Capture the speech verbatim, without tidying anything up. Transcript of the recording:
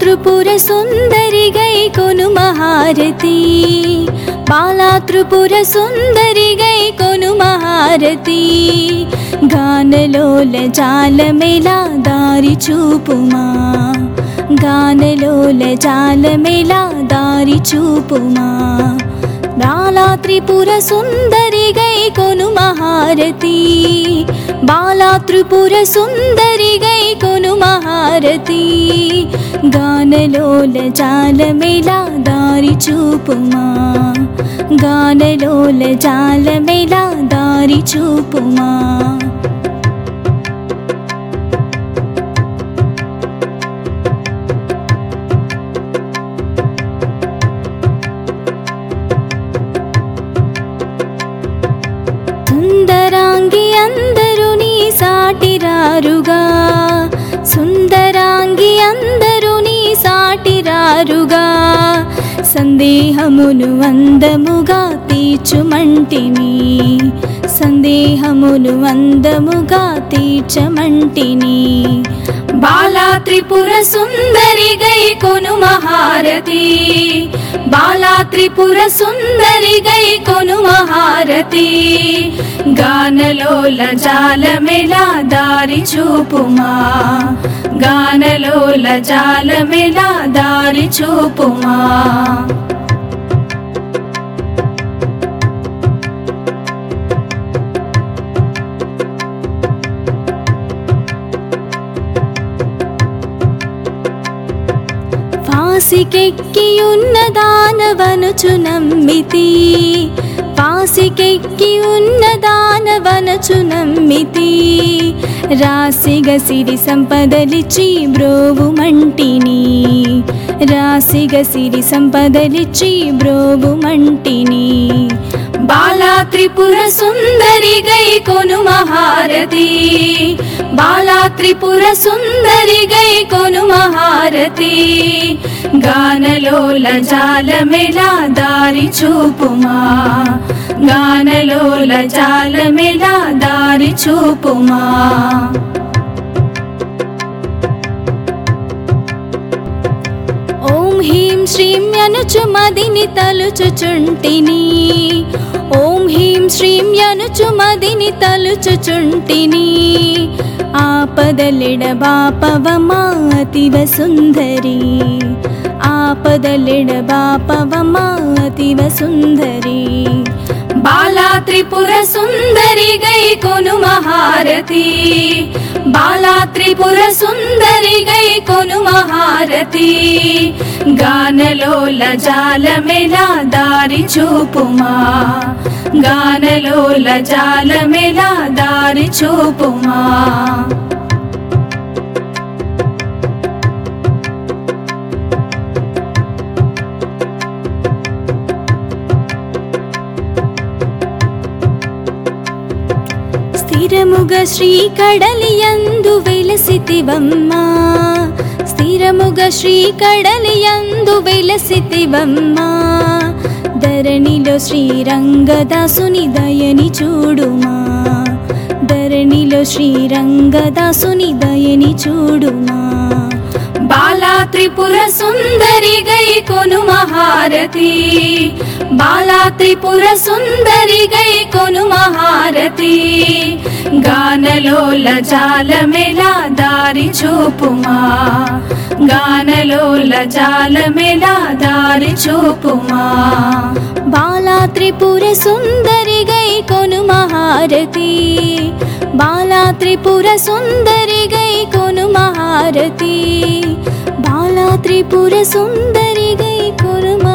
त्रिपुर सुंदरी गई कोनु महारती बाला त्रिपुर सुंदरी गई कोनु महारती गानलोल जाल मेला दारी చూపుమా गानलोल जाल मेला दारी చూపుమా बाला त्रिपुर सुंदरी गई कोनु महारती बाला त्रिपुर सुंदरी गई कोनु महारती गानलोल जाल मेला दारी చూపుమా गानलोल जाल मेला दारी చూపుమా సుందరాంగి అందరూ నీ సాటిరారుగా సుందరాంగి అందరూ నీ సాటిరారుగా సందేహమును అందముగా తీర్చుమంటిని సందేహమును అందముగా తీర్చమంటిని బాలా త్రిపుర సుందరి గై కొను మహారతి బాలా త్రిపుర సుందరి గై కొను మహారతి గానలోల జాల మెలా దారి చూపుమా గానలోల జాల మెలా దారి చూపుమా పాసికెక్కియున్న దానవనుచు నమ్మితి పాసికెక్కియున్న దానవనుచు నమ్మితి రాశిగ సిరి సంపదలిచ్చి బ్రోవుమంటిని రాశిగ సిరి సంపదలిచ్చి బ్రోవుమంటిని బాలా త్రిపుర సుందరి గై కొను మహారతి బాలా త్రిపుర సుందరి గై కొను మహారతి గానలోల జాల మెలా దారి చూపుమా గానలోల జాల మెలా దారి చూపుమా ఓం హ్రీం శ్రీం యనుచు మదిని తలుచుచుంటిని ఓం హ్రీం శ్రీం యనుచు మదిని తలుచుచుంటిని ఆపదలెడబాపవమా అతివ సుందరి ఆపదలెడబాపవమా అతివ సుందరి బాలా త్రిపుర సుందరి గై కొను మహారతి బాలా త్రిపుర సుందరి గై కొను మహారతి గానలోల జాల మెలా దారి చూపుమా గానలోల జాల మెలా దారి చూపుమా స్థిరముగ శ్రీ కడలియందు వెలసితివమ్మా స్థిరముగ శ్రీ కడలియందు వెలసితివమ్మా ధరణిలో శ్రీరంగదాసుని దయని చూడుమా ధరణిలో శ్రీరంగదాసుని దయని చూడుమా బాలా త్రిపుర సుందరి గై కొను మహారతి బాలా త్రిపుర సుందరి గై కొను మహారతి గానలోల జాల మెలా దారి చూపుమా గానలోల జాల మెలా దారి చూపుమా బాలా త్రిపుర సుందరి గై కొను మహారతి బాలా త్రిపుర సుందరి గై కొను మహారతి బాలా త్రిపుర సుందరి గై కొను